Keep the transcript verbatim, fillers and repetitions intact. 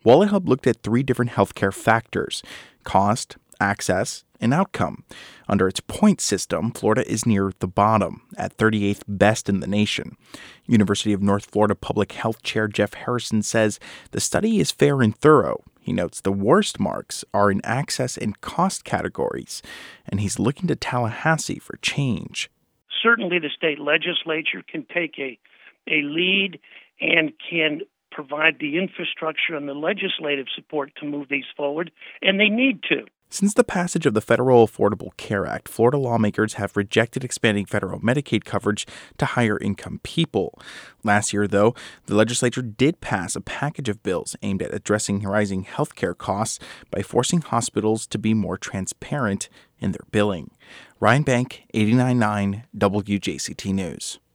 Wallet Hub looked at three different healthcare factors: cost, access, and outcome. Under its point system, Florida is near the bottom, at thirty-eighth best in the nation. University of North Florida Public Health Chair Jeff Harrison says the study is fair and thorough. He notes the worst marks are in access and cost categories, and he's looking to Tallahassee for change. Certainly the state legislature can take a, a lead and can provide the infrastructure and the legislative support to move these forward, and they need to. Since the passage of the Federal Affordable Care Act, Florida lawmakers have rejected expanding federal Medicaid coverage to higher-income people. Last year, though, the legislature did pass a package of bills aimed at addressing rising health care costs by forcing hospitals to be more transparent in their billing. Ryan Bank, eighty-nine point nine W J C T News.